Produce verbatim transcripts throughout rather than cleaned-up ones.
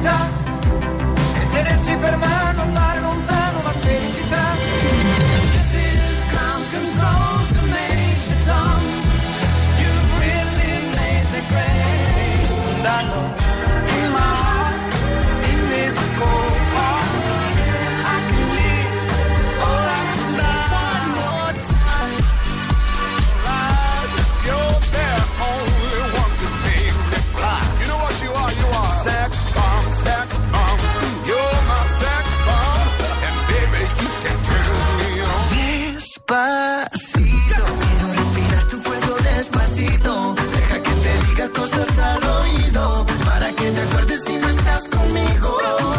necessità e tenersi per mano, andare lontano la felicità. This is ground control to Major Tom. You've really made the grade. And I know in my heart, in this cold heart, I can live all I can die. One more time. Right, you're the only one to make me fly. You know what you are? You are sex bomb, sex bomb. You're my sex bomb, and baby you can turn me on. Despacito, quiero respirar tu cuerpo despacito. Deja que te diga cosas al oído, para que te acuerdes si no estás conmigo.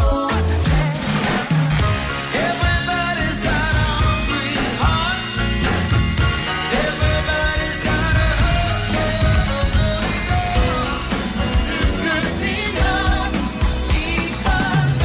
Everybody's got a hungry heart. Everybody's got a It's gonna be love because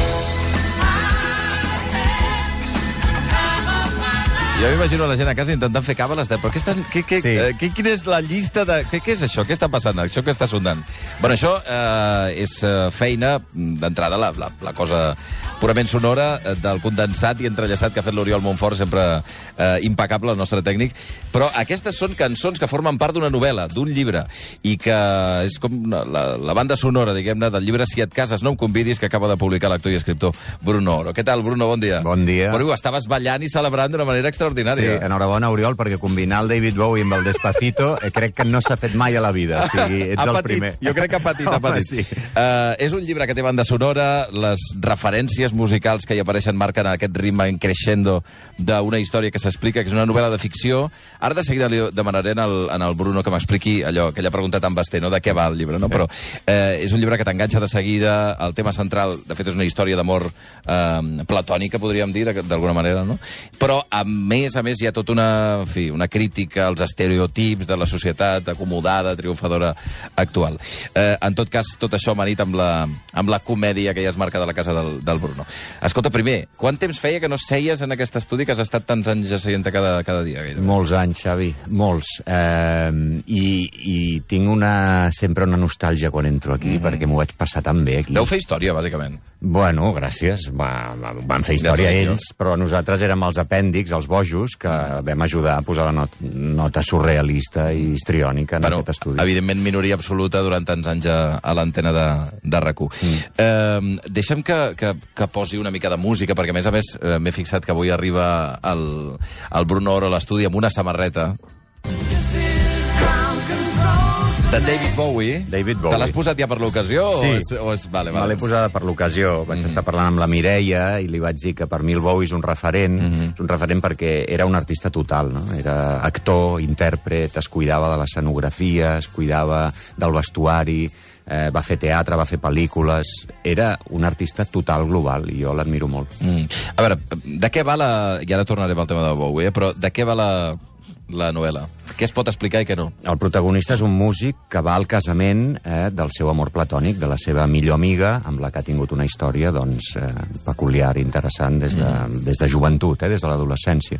I had time of my life. Jo m'imagino la gent a casa intentant fer càbales de... Però què estan, què, què, Sí. eh, què, quina és la llista de... Què, què és això? Què està passant? Això que està sonant? Bueno, això eh, és eh, feina, d'entrada, la, la, la cosa purament sonora eh, del condensat i entrellaçat que ha fet l'Oriol Montfort, sempre eh, impecable, el nostre tècnic. Però aquestes són cançons que formen part d'una novel·la, d'un llibre, i que és com una- la, la banda sonora, diguem-ne, del llibre Si et cases no em convidis, que acaba de publicar l'actor i escriptor Bruno Oro. Què tal, Bruno? Bon dia. Bon dia. Bueno, ho estaves ballant i celebrant d'una manera Sí, extraordinària. enhorabona, Oriol, perquè combinar el David Bowie amb el Despacito eh, crec que no s'ha fet mai a la vida. O sigui, ets Ha el patit, primer. jo crec que ha patit, ha Home, patit. sí. Uh, és un llibre que té banda sonora, les referències musicals que hi apareixen marquen aquest ritme en crescendo d'una història que s'explica, que és una novel·la de ficció. Ara de seguida li demanaré en el, en el Bruno que m'expliqui allò que ella ha preguntat amb Basté, no? De què va el llibre, no? Però eh, és un llibre que t'enganxa de seguida, el tema central, de fet, és una història d'amor eh, platònica, podríem dir, de- d'alguna manera, no? Però, a més a més, hi ha tota una, en fi, una crítica als estereotips de la societat acomodada, triomfadora actual. Eh, en tot cas, tot això amanit amb la, amb la comèdia que ja es marca de la casa del, del Bruno. Escolta, primer, quant temps feia que no seies en aquest estudi, que has estat tants anys asseient cada, cada dia? Gairebé? Molts anys, Xavi, molts. Eh, i, I tinc una, sempre una nostàlgia quan entro aquí, mm-hmm. perquè m'ho vaig passar tan bé aquí. Deu fer història, bàsicament. Bueno, gràcies. Va, va, van fer història Ja, ells, però nosaltres érem els apèndix, els bojos, que vam ajudar a posar la not nota surrealista i histriònica en Bueno, aquest estudi. evidentment, minoria absoluta durant tants anys a, a l'antena de, de RAC u. Mm. Eh, deixa'm que, que, que posi una mica de música, perquè a més a més eh, m'he fixat que avui arriba el, el Bruno Oro a l'estudi amb una samarreta de David Bowie. David Bowie. Te l'has posat ja per l'ocasió? Sí. O és, o és... Vale, Me vale. l'he posada per l'ocasió. Vaig mm. estar parlant amb la Mireia i li vaig dir que per mi el Bowie és un referent. Mm -hmm. És un referent perquè era un artista total, no? Era actor, intèrpret, es cuidava de l'escenografia, es cuidava del vestuari, eh, va fer teatre, va fer pel·lícules... Era un artista total global i jo l'admiro molt. Mm. A veure, de què va la... I ara tornarem al tema de Bowie, eh? Però de què va la, la novel·la? Què es pot explicar i què no? El protagonista és un músic que va al casament eh, del seu amor platònic, de la seva millor amiga, amb la que ha tingut una història doncs, eh, peculiar, interessant, des de, mm. des de joventut, eh, des de l'adolescència.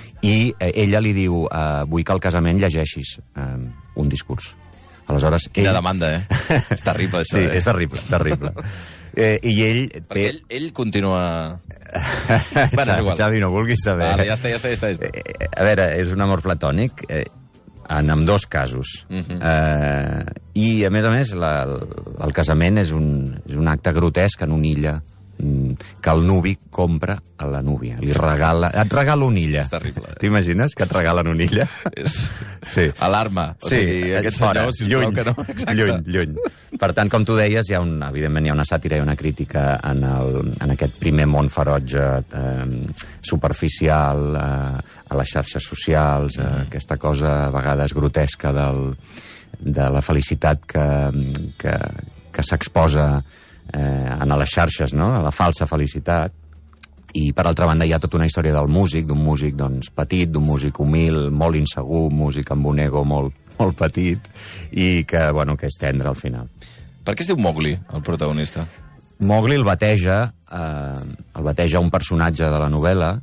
I eh, ella li diu, eh, vull que al casament llegeixis eh, un discurs. Aleshores, Quina ell... demanda, eh? És terrible, això, Sí, eh? és terrible, terrible. Eh, I ell... Perquè ell, ell continua... Bueno, és igual. Xavi, no vulguis saber. Vale, ja està, ja està, ja està. Ja està. Eh, a veure, és un amor platònic eh, en ambdós casos. Uh -huh. eh, I, a més a més, la, el, el casament és un, és un acte grotesc en una illa que el nuvi compra a la núvia. Li regala... Et regala una illa. És terrible. Eh? T'imagines que et regalen una illa? És... Sí. Alarma. O Sí, sigui, aquest senyor, si us lluny, plau que no. Exacte. lluny, lluny. Per tant, com tu deies, hi ha un, evidentment hi ha una sàtira i una crítica en, el, en aquest primer món ferotge, eh, superficial, eh, a les xarxes socials, eh, aquesta cosa a vegades grotesca del, de la felicitat que, que, que s'exposa eh, en les xarxes, no? A la falsa felicitat. I, per altra banda, hi ha tota una història del músic, d'un músic doncs, petit, d'un músic humil, molt insegur, un músic amb un ego molt, molt petit, i que, bueno, que és tendre al final. Per què es diu Mowgli, el protagonista? Mowgli el bateja, eh, el bateja un personatge de la novel·la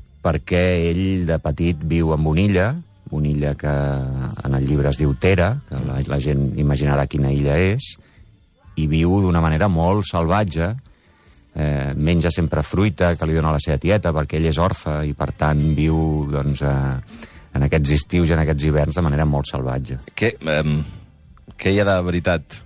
perquè ell, de petit, viu en una illa, una illa que en el llibre es diu Tera, que la, la gent imaginarà quina illa és, i viu d'una manera molt salvatge, eh, menja sempre fruita que li dona la seva tieta, perquè ell és orfe i, per tant, viu doncs, eh, en aquests estius i en aquests hiverns de manera molt salvatge. Què, um, què hi ha de veritat?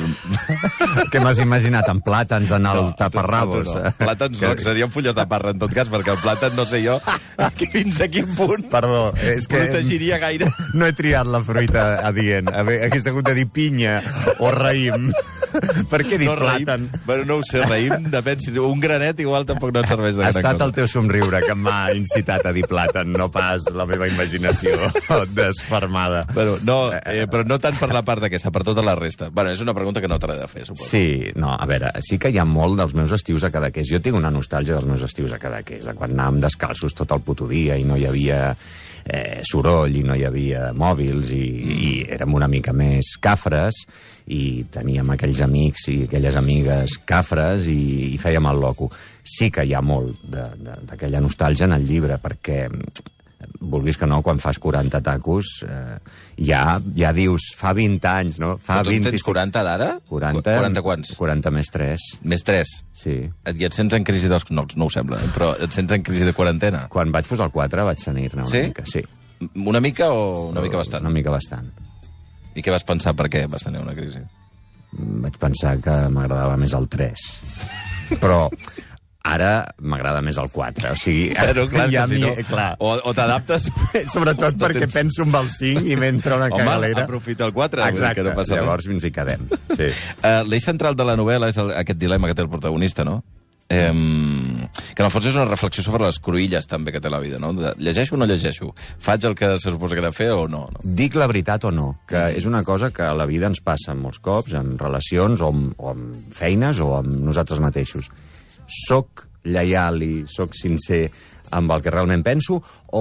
Què m'has imaginat? En plàtans, en el No, taparrabos? no, no. Plàtans no, que serien fulles de parra, en tot cas, perquè el plàtan no sé jo fins a quin punt Perdó, és que protegiria gaire. no he triat la fruita adient. Hauria hagut de dir pinya o raïm. Per què he dit No, raïm. plàtan? Bueno, no ho sé, raïm, depèn. Si un granet igual tampoc no et serveix de Ha gran estat cosa. el teu somriure que m'ha incitat a dir plàtan, no pas la meva imaginació desfermada. Bueno, no, eh, però no tant per la part aquesta, per tota la resta. Bueno, és una pregunta que no t'haurà de fer, suposo. Sí, no, a veure, sí que hi ha molt dels meus estius a Cadaqués. Jo tinc una nostàlgia dels meus estius a Cadaqués, de quan anàvem descalços tot el puto dia i no hi havia eh, soroll i no hi havia mòbils i, mm. i érem una mica més cafres i teníem aquells amics i aquelles amigues cafres i, i fèiem el loco. Sí que hi ha molt d'aquella nostàlgia en el llibre, perquè vulguis que no, quan fas quaranta tacos, eh, ja, ja dius, fa vint anys, no? Fa Però tu en vint... tens quaranta d'ara? quaranta, quaranta quants? quaranta més tres. Més tres? Sí. I et sents en crisi dels... No, no ho sembla, eh? Però et sents en crisi de quarantena? Quan vaig posar el quatre vaig tenir-ne una Sí? mica. Sí? Una mica o una mica bastant? Una mica bastant. I què vas pensar per què vas tenir una crisi? Vaig pensar que m'agradava més el tres. Però ara m'agrada més el quatre. O sigui, Però clar, ja que si m'hi- no, clar. o, o t'adaptes... Sobretot o perquè tens- penso en el cinc i m'entra una Home, cagalera. aprofita el quatre, vull dir Exacte, que no passa res. llavors ens hi quedem. Sí. Uh, L'eix central de la novel·la és el, aquest dilema que té el protagonista, no? Eh, que en el fons és una reflexió sobre les cruïlles també que té la vida, no? De, llegeixo o no llegeixo? Faig el que se suposa que he de fer o no? no? Dic la veritat o no, que és una cosa que a la vida ens passa molts cops, en relacions o amb, o amb feines o amb nosaltres mateixos. Soc lleial i soc sincer amb el que realment penso o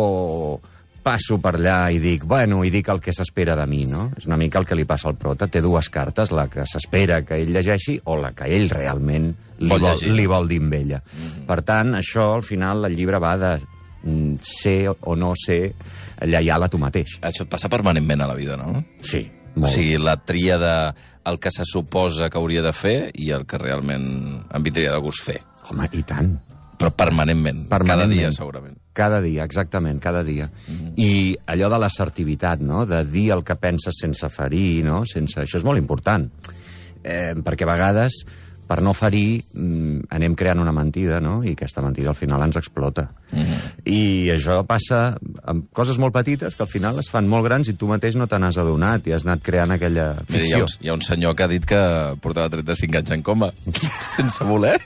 passo per allà i dic, bueno, i dic el que s'espera de mi, no? És una mica el que li passa al prota. Té dues cartes, la que s'espera que ell llegeixi o la que ell realment li Vol vol, llegir. li vol dir amb ella. Mm-hmm. Per tant, això, al final, el llibre va de mm, ser o no ser lleial a tu mateix. Això et passa permanentment a la vida, no? Sí, O molt. sigui, la tria de el que se suposa que hauria de fer i el que realment em vindria de gust fer. Home, i tant. Però permanentment, Permanentment. cada dia, segurament. Cada dia, exactament, cada dia. Mm-hmm. I allò de l'assertivitat, no?, de dir el que penses sense ferir, no?, sense... Això és molt important. Eh, perquè a vegades, per no ferir, mm, anem creant una mentida, no?, i aquesta mentida al final ens explota. Mm-hmm. I això passa amb coses molt petites que al final es fan molt grans i tu mateix no te n'has adonat i has anat creant aquella Mira, hi, ha ficció. un, hi ha un senyor que ha dit que portava trenta-cinc anys en coma, sense voler.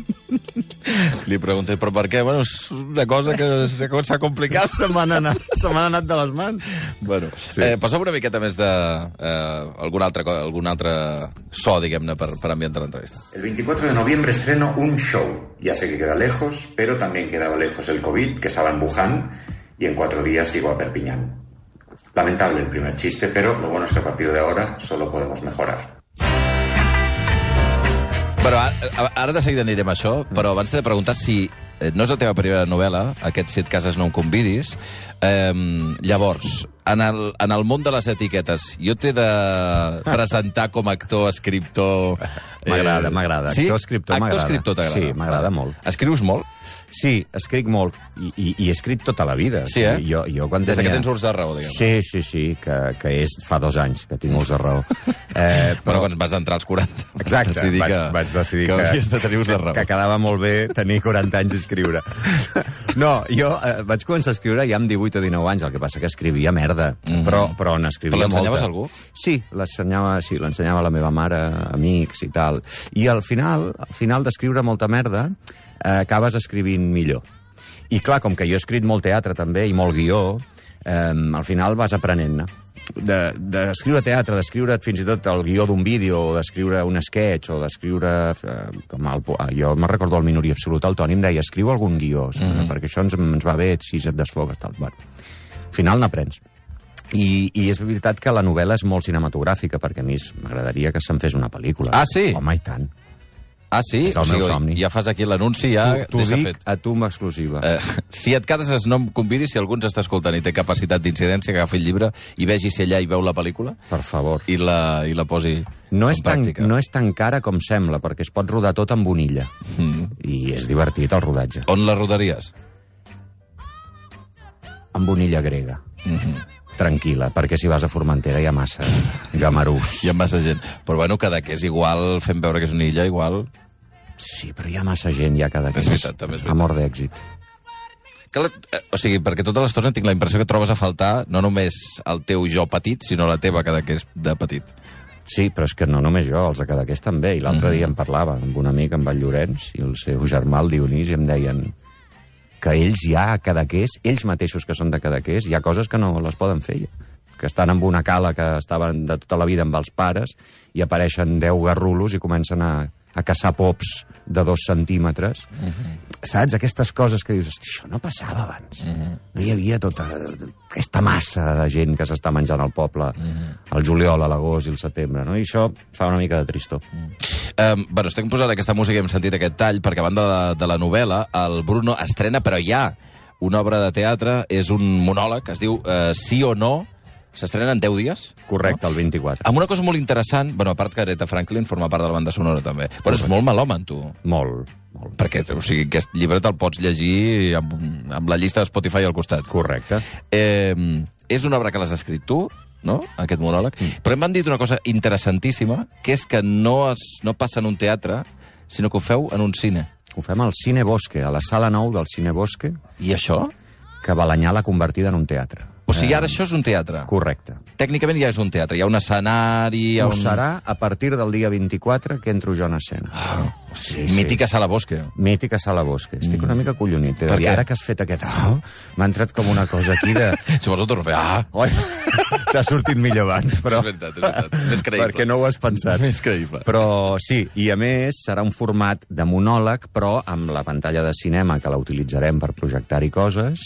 Li pregunté, però per què? Bueno, és una cosa que s'ha començat a complicar. Se m'han anat, se m'han anat de les mans. Bueno, sí. eh, posa'm una miqueta més de eh, algun, altre, co- algun altre so, diguem-ne, per, per ambientar l'entrevista. El veinticuatro de noviembre estreno un show. Ya sé que queda lejos, pero también quedaba lejos el COVID, que estaba en Wuhan, y en cuatro días sigo a Perpiñán. Lamentable el primer chiste, pero lo bueno es que a partir de ahora solo podemos mejorar. Però ara, ara de seguida anirem a això, però abans t'he de preguntar si eh, no és la teva primera novel·la, aquest Si et cases no em convidis, eh, llavors, en el, en el món de les etiquetes, jo t'he de presentar com a actor, escriptor... M'agrada, m'agrada. Sí? Actor, escriptor, m'agrada. Actor, escriptor, t'agrada? Sí, m'agrada molt. Escrius molt? Sí, escric molt i, i, i he escrit tota la vida. Sí, eh? Jo, jo quan Des tenia... que tens urs de raó, diguem. Sí, sí, sí, que, que és fa dos anys que tinc urs de raó. Eh, Però quan vas entrar als quaranta. Exacte, decidir vaig, que, vaig decidir que, que, havies de tenir urs de raó. que quedava molt bé tenir quaranta anys i escriure. No, jo eh, vaig començar a escriure ja amb divuit o dinou anys, el que passa que escrivia merda, Mhm. però, però n'escrivia Però molta. l'ensenyaves a algú? Sí, l'ensenyava sí, l'ensenyava a la meva mare, amics i tal. I al final, al final d'escriure molta merda, eh, acabes escrivint millor. I clar, com que jo he escrit molt teatre també i molt guió, eh, al final vas aprenent-ne. D'escriure de, teatre, d'escriure fins i tot el guió d'un vídeo, o d'escriure un sketch, o d'escriure... Eh, com el, jo me'n recordo el Minoria Absoluta, el Toni em deia, escriu algun guió, mm -hmm. perquè això ens, ens va bé, si et desfogues, tal. Bueno, al final n'aprens. I, I és veritat que la novel·la és molt cinematogràfica, perquè a mi m'agradaria que se'n fes una pel·lícula. Ah, sí? Home, i tant. Ah, sí? És el meu somni. Ja fas aquí l'anunci, ja T'ho deixa dic fet. a tu amb exclusiva. Eh, si et cases, no em convidis, si algú ens està escoltant i té capacitat d'incidència, que agafi el llibre i vegi si allà hi veu la pel·lícula Per favor. i la, i la posi No en és, tan, pràctica. no és tan cara com sembla, perquè es pot rodar tot amb bonilla. Mm. és divertit, el rodatge. On la rodaries? Amb una illa grega. Mm-hmm. Tranquil·la, perquè si vas a Formentera hi ha massa gamarús. Hi ha massa gent. Però bueno, Cadaqués igual, fem veure que és una illa, igual... Sí, però hi ha massa gent ja cada És veritat, també és veritat. Amor d'èxit. Que la, o sigui, perquè tota l'estona tinc la impressió que trobes a faltar no només el teu jo petit, sinó la teva Cadaqués de petit. Sí, però és que no només jo, els de Cadaqués també. I l'altre Mhm. dia em parlava amb un amic, amb el Llorenç, i el seu germà, el Dionís, i em deien que ells ja a Cadaqués, ells mateixos que són de Cadaqués, hi ha coses que no les poden fer, que estan amb una cala que estaven de tota la vida amb els pares i apareixen deu garrulos i comencen a, a caçar pops de dos centímetres. Uh-huh. Saps? Aquestes coses que dius, hosti, això no passava abans. Uh-huh. No hi havia tota aquesta massa de gent que s'està menjant al poble uh-huh. al juliol, a l'agost i al setembre, no? I això fa una mica de tristor. Uh-huh. Um, bueno, estem posant aquesta música i hem sentit aquest tall perquè a banda de, de la novel·la, el Bruno estrena, però ja, una obra de teatre, és un monòleg, es diu uh, Sí o no, s'estrena en deu dies. Correcte, el vint-i-quatre. Amb una cosa molt interessant, bueno, a part que Aretha Franklin forma part de la banda sonora també, però és molt melòman, tu. Molt, molt. Perquè, o sigui, aquest llibre te'l pots llegir amb, amb la llista de Spotify al costat. Correcte. Eh, és una obra que l'has escrit tu, no?, aquest monòleg, mm. però m'han dit una cosa interessantíssima, que és que no, es, no passa en un teatre, sinó que ho feu en un cine. Ho fem al Cine Bosque, a la sala nou del Cine Bosque, I això? que Balanyà l'ha convertida en un teatre. O sigui, ara això és un teatre. Correcte. Tècnicament ja és un teatre. Hi ha un escenari... Hi ha Ho un... serà a partir del dia vint-i-quatre que entro jo en escena. Ah, sí, sí. Mítica Sala Bosque. Mítica Sala Bosque. Estic Mm. una mica collonit. Per I què? ara que has fet aquest... Oh, m'ha entrat com una cosa aquí de... Si vols ho torno a fer. Ah! Oi, t'ha sortit millor abans, però... És veritat, és veritat. Més creïble. Perquè no ho has pensat. Més creïble. Però sí, i a més serà un format de monòleg, però amb la pantalla de cinema, que la utilitzarem per projectar-hi coses,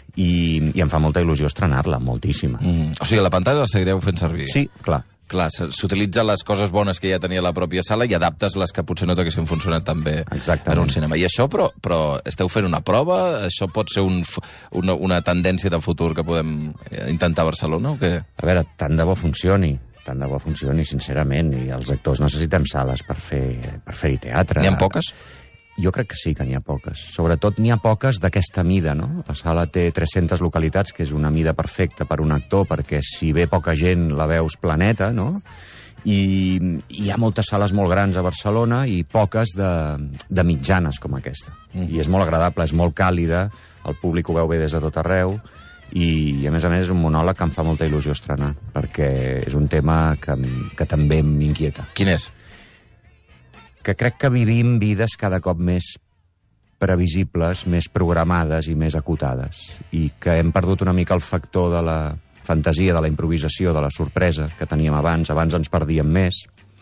i, i em fa molta il·lusió estrenar-la, moltíssima. Mm. O sigui, la pantalla la seguireu fent servir. Sí, clar. Clar, s- s'utilitzen les coses bones que ja tenia la pròpia sala i adaptes les que potser no t'haguessin funcionat tan bé Exactament. en un cinema. I això, però, però esteu fent una prova? Això pot ser un, f- una, una tendència de futur que podem eh, intentar a Barcelona o què? A veure, tant de bo funcioni, tant de bo funcioni, sincerament, i els actors necessitem sales per fer per fer-hi teatre. N'hi ha poques? Jo crec que sí que n'hi ha poques. Sobretot n'hi ha poques d'aquesta mida, no? La sala té tres-centes localitats, que és una mida perfecta per un actor, perquè si ve poca gent la veus planeta, no? I hi ha moltes sales molt grans a Barcelona i poques de, de mitjanes com aquesta. Mm. I és molt agradable, és molt càlida, el públic ho veu bé des de tot arreu, i, i a més a més és un monòleg que em fa molta il·lusió estrenar, perquè és un tema que, em- que també m'inquieta. Quin és? Que crec que vivim vides cada cop més previsibles, més programades i més acotades, i que hem perdut una mica el factor de la fantasia, de la improvisació, de la sorpresa que teníem abans. Abans ens perdíem més,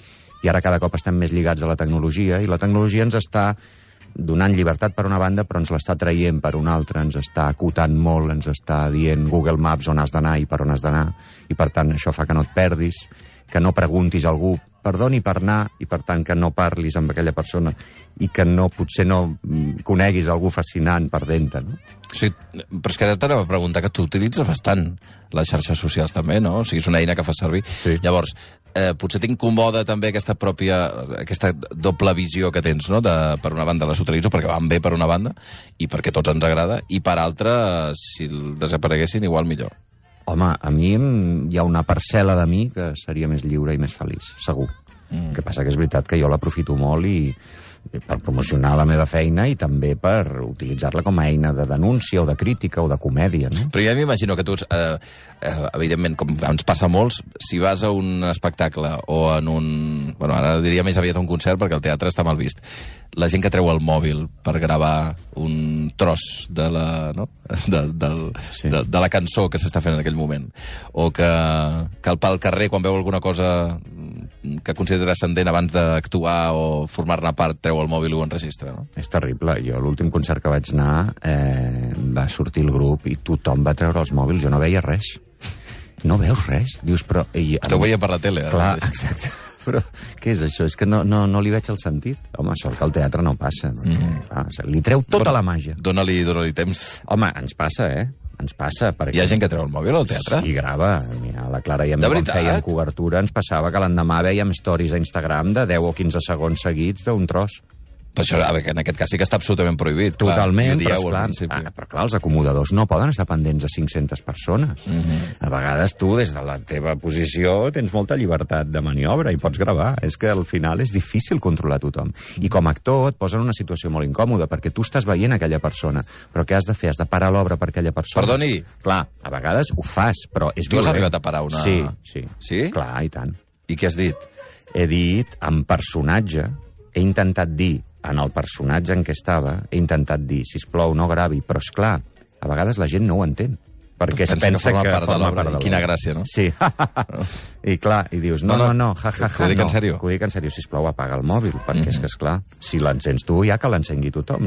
i ara cada cop estem més lligats a la tecnologia, i la tecnologia ens està donant llibertat per una banda, però ens l'està traient per una altra, ens està acotant molt, ens està dient Google Maps on has d'anar i per on has d'anar, i per tant això fa que no et perdis, que no preguntis a algú perdoni per anar, i per tant que no parlis amb aquella persona, i que no potser no mm, coneguis algú fascinant per dentro, no? Sí, però és que ara t'anava a preguntar que tu utilitzes bastant les xarxes socials també, no? O sigui, és una eina que fas servir. Sí. Llavors, eh, potser t'incomoda també aquesta pròpia, aquesta doble visió que tens, no? De, per una banda les utilitzo perquè van bé per una banda i perquè a tots ens agrada, i per altra, si el desapareguessin, igual millor. Home, a mi em- hi ha una parcel·la de mi que seria més lliure i més feliç, segur. Mm. El que passa que és veritat que jo l'aprofito molt i i per promocionar la meva feina i també per utilitzar-la com a eina de denúncia o de crítica o de comèdia, no? Però ja m'imagino que tu, eh, eh, evidentment, com ens passa a molts, si vas a un espectacle o en un... Bueno, ara diria més aviat un concert perquè el teatre està mal vist. La gent que treu el mòbil per gravar un tros de la, no? de, del, Sí. de, de la cançó que s'està fent en aquell moment. O que, que pel carrer, quan veu alguna cosa que considera ascendent abans d'actuar o formar-ne part, treu el mòbil i ho enregistra, no? És terrible. Jo l'últim concert que vaig anar eh, va sortir el grup i tothom va treure els mòbils. Jo no veia res. No veus res? Dius, però... I, Esteu veient per la tele, ara Clar, mateix. exacte. Però què és això? És que no, no, no li veig el sentit. Home, sort que al teatre no passa. No? Mhm. Clar, o sigui, li treu tota Però la màgia. Dóna-li dóna temps. Home, ens passa, eh? Ens passa. Perquè... Hi ha gent que treu el mòbil al teatre? Sí, grava. Mira, la Clara i a mi De quan veritat? fèiem cobertura ens passava que l'endemà vèiem stories a Instagram de deu o quinze segons seguits d'un tros. Però això, a veure, en aquest cas sí que està absolutament prohibit. Totalment, clar, però, dieu, esclar, principi. ah, però clar, els acomodadors no poden estar pendents de cinc-centes persones. Mhm. Mm-hmm. A vegades tu, des de la teva posició, tens molta llibertat de maniobra i pots gravar. És que al final és difícil controlar tothom. I com a actor et posa en una situació molt incòmoda, perquè tu estàs veient aquella persona, però què has de fer? Has de parar l'obra per aquella persona? Perdoni? Clar, a vegades ho fas, però és Tu has violent. arribat a parar una... Sí, sí. Sí? Clar, i tant. I què has dit? He dit, en personatge, he intentat dir, en el personatge en què estava, he intentat dir, sisplau, no gravi, però és clar, a vegades la gent no ho entén, perquè es Pensa que pensa forma que part de forma l'obra. part de Quina l'obra. gràcia, no? Sí. I clar, i dius, no, No, no, no, no, ja, ja, que ho ja, dic no. en sèrio. Que ho dic en sèrio, sisplau, apaga el mòbil, perquè és que, esclar, si l'encens tu, ja que l'encengui tothom.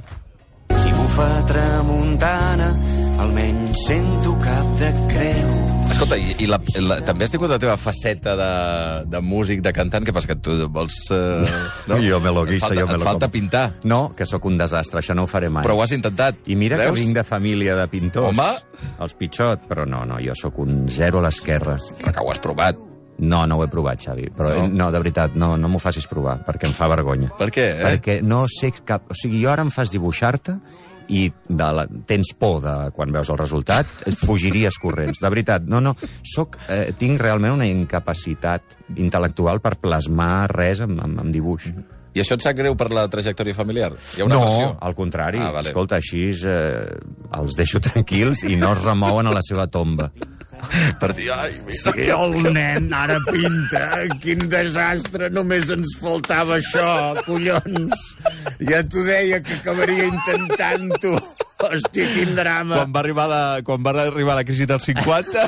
Si bufa tramuntana, almenys sento cap de creu. Escolta, i, i la, la, també has tingut la teva faceta de, de músic, de cantant, que passa que tu vols... Eh, Jo me lo guiso, falta, jo me et lo falta como. pintar, No, que sóc un desastre, això no ho faré mai. però ho has intentat. I mira Veus? que vinc de família de pintors. Home! Els pitxot, però no, no, jo sóc un zero a l'esquerra. Però que ho has provat. No, no ho he provat, Xavi. Però No? no, no de veritat, no, no m'ho facis provar, perquè em fa vergonya. Per què, eh? Perquè no sé cap... O sigui, jo ara em fas dibuixar-te i de la, tens por de quan veus el resultat, fugiries corrents. De veritat, no, no. Soc, eh, tinc realment una incapacitat intel·lectual per plasmar res amb, amb, amb dibuix. I això et sap greu per la trajectòria familiar? Hi ha una No, pressió? al contrari. Ah, vale. Escolta, així eh, els deixo tranquils i no es remouen a la seva tomba. Per dir, ai, mira, Sí, el nen ara pinta. Quin desastre, només ens faltava això, collons. Ja t'ho deia que acabaria intentant-ho. Hòstia, quin drama. quan va arribar la, quan va arribar la crisi dels cinquanta...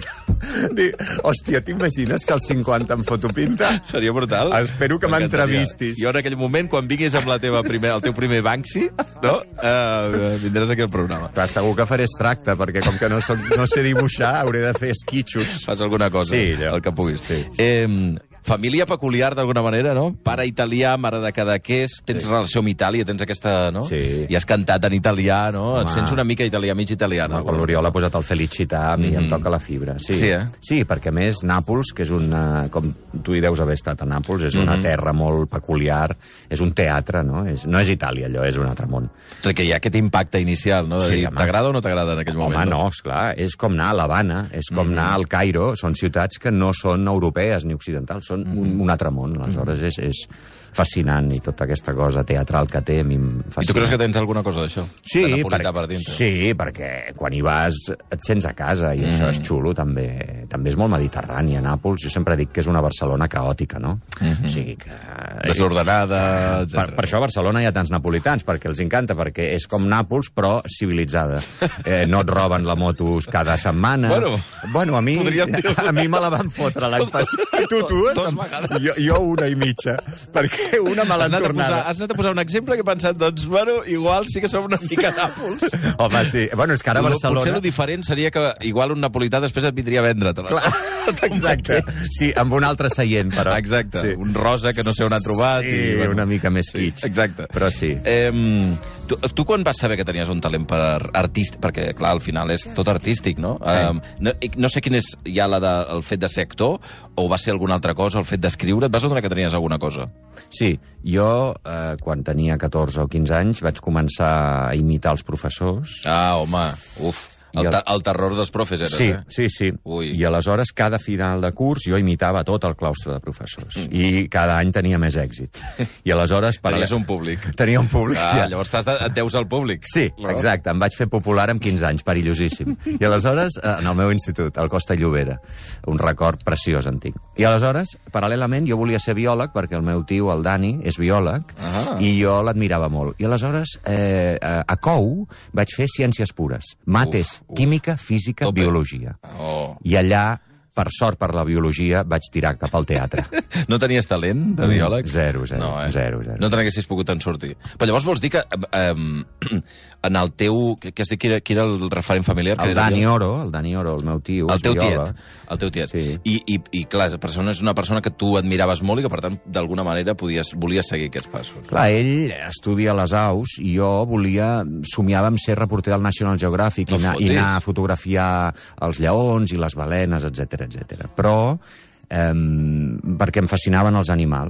Dir, hòstia, t'imagines que als cinquanta em foto pinta? Seria brutal. Espero que M'encantaria. m'entrevistis. Jo en aquell moment, quan vinguis amb la teva primer, el teu primer Banksy, no? Uh, vindràs aquí al programa. Clar, segur que faré extracte, perquè com que no, soc, no sé dibuixar, hauré de fer esquitxos. Fas alguna cosa, Sí, allò. el que puguis. Sí. Eh, família peculiar, d'alguna manera, no? Pare italià, mare de Cadaqués, tens sí. relació amb Itàlia, tens aquesta, no? Sí. I has cantat en italià, no? Home. Et sents una mica italià, mig italià, no? No, quan l'Oriol ha posat el Felicità, a mi mm -hmm. em toca la fibra. Sí, Sí, eh? Sí, perquè a més Nàpols, que és una... Com tu hi deus haver estat a Nàpols, és una mm -hmm. terra molt peculiar, és un teatre, no? És, no és Itàlia, allò, és un altre món. Tot que hi ha aquest impacte inicial, no? De Sí, dir, home. t'agrada o no t'agrada en aquell moment? Home, no, esclar, és com anar a l'Havana, és com mm -hmm. anar al Cairo, són ciutats que no són europees ni occidentals, són mm -hmm. un, un altre món. Aleshores és, és fascinant i tota aquesta cosa teatral que té a mi em fascina. I tu creus que tens alguna cosa d'això? Sí, de napolità perquè, per dintre? sí, perquè quan hi vas et sents a casa i mm. això és xulo també. També és molt mediterrani a Nàpols. Jo sempre dic que és una Barcelona caòtica, no? Mm -hmm. O sigui que... Desordenada, per, etcètera. per això a Barcelona hi ha tants napolitans, perquè els encanta, perquè és com Nàpols, però civilitzada. Eh, no et roben la moto cada setmana. Bueno, bueno a mi, podríem dir-ho. a mi me la van fotre l'any passat. Tu, tu, Dos se'm- vegades. jo, jo una i mitja, perquè una me Has l'han anat, a posar, tornada. has anat a posar un exemple que he pensat, doncs, bueno, igual sí que som una mica Nàpols. Home, sí. Bueno, és que ara a Lo- Barcelona... Potser el diferent seria que igual un napolità després et vindria a vendre. Clar, exacte. Sí, amb un altre seient, però. Exacte, Sí. un rosa que no sé on ha trobat. Sí, i, bueno, una mica més kitsch. Sí, exacte. Però sí. Eh, tu, tu quan vas saber que tenies un talent per artista, perquè clar, al final és tot artístic, no? Sí. Eh, no, i no sé quin és ja la de, el fet de ser actor, o va ser alguna altra cosa, el fet d'escriure, et vas adonar que tenies alguna cosa? Sí, jo, eh, quan tenia catorze o quinze anys, vaig començar a imitar els professors. Ah, home, uf. I El, el- ta, el terror dels profes eres, Sí, eh? sí, sí. Ui. I aleshores, cada final de curs, jo imitava tot el claustre de professors. Mm. I cada any tenia més èxit. I aleshores... Tenies un públic. Tenia un públic, Ah, ja. llavors t'has de, et deus al públic. Sí, no? exacte. Em vaig fer popular amb quinze anys, perillosíssim. I aleshores, eh, en el meu institut, al Costa Llobera, un record preciós en tinc. I aleshores, paral·lelament, jo volia ser biòleg, perquè el meu tio, el Dani, és biòleg, Ah. i jo l'admirava molt. I aleshores, eh, a Cou, vaig fer ciències pures. Mates, Uf, uf. química, física, Tope. biologia. Oh. I allà, per sort per la biologia, vaig tirar cap al teatre. No tenies talent de biòleg? Zero, zero, no, eh? zero, zero. No te n'haguessis pogut en sortir. Però llavors vols dir que eh, eh, en el teu... Què has dit? Qui era, qui era el referent familiar? Que El era Dani biòleg? Oro, el Dani Oro, el meu tio, El és teu biòleg. tiet. El teu tiet. Sí. I, i, I, clar, la persona és una persona que tu admiraves molt i que, per tant, d'alguna manera podies, volies seguir aquests passos. Clar, ell estudia a les aus i jo volia, somiava amb ser reporter del National Geographic No i, anar, i fotis. anar a fotografiar els lleons i les balenes, etcètera, etcètera. Però, eh, perquè em fascinaven els animals,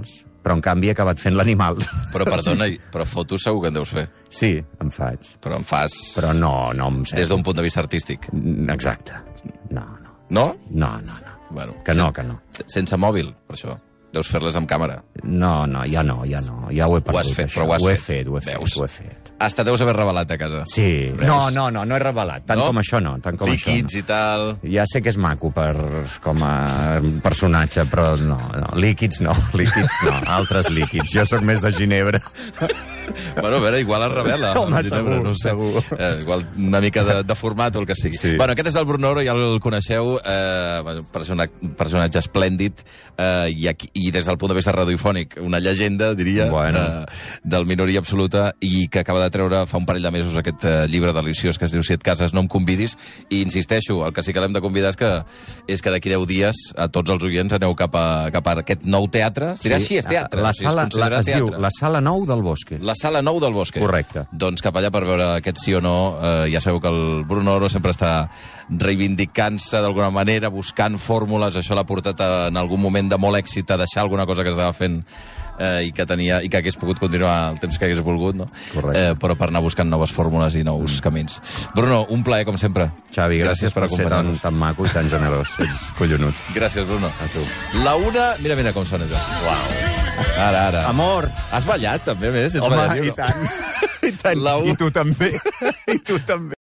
però en canvi he acabat fent l'animal. Però perdona, però fotos segur que en deus fer. Sí, en faig. Però en fas... Però no, no em sé. Des d'un punt de vista artístic. Exacte. No, no. No? No, no, no. Bueno, Que no, que no. Sense mòbil, per això. Deus fer-les amb càmera. No, no, ja no, ja no. Ja ho he perdut, Ho has fet, això. però ho has ho he fet. fet. Ho he fet, Veus? ho he fet. Hasta deus haver revelat a casa. Sí. Veus? No, no, no, no he revelat. Tant No? com això no, tant com Líquids això i tal... no. Ja sé que és maco per, com a personatge, però no, no. Líquids no, líquids no. Altres líquids. Jo sóc més de Ginebra. Bueno, a veure, igual es revela. Home, Ginebra, segur, no ho sé. segur. Eh, igual una mica de, de format o el que sigui. Sí. Bueno, aquest és el Bruno Oro, ja el coneixeu, eh, persona, personatge esplèndid, eh, i, aquí, i des del punt de vista radiofònic, una llegenda, diria, Bueno. eh, del Minoria Absoluta, i que acaba de treure fa un parell de mesos aquest eh, llibre deliciós que es diu Si et cases no em convidis, i insisteixo, el que sí que l'hem de convidar és que, és que d'aquí deu dies a tots els oients aneu cap a, cap a aquest nou teatre. Es dirà així, és teatre. La o sigui, es sala, la, considera es diu teatre. la sala nou del Bosque. La sala nou del Bosque. Correcte. Doncs cap allà per veure aquest sí o no. Eh, ja sabeu que el Bruno Oro sempre està reivindicant-se d'alguna manera, buscant fórmules. Això l'ha portat a, en algun moment de molt èxit a deixar alguna cosa que estava fent eh, i que tenia i que hagués pogut continuar el temps que hagués volgut, no? Correcte. Eh, però per anar buscant noves fórmules i nous mm. camins. Bruno, un plaer, com sempre. Xavi, gràcies, per per ser tan, acompanyar-nos. tan maco i tan generós. Ets collonut. Gràcies, Bruno. A tu. La una... Mira, mira com sona això. Uau. Ara, ara. Amor! Has ballat, també, a més? Ets Home, ballatiu, i no? tant. I tant. La u- I tu també. I tu també.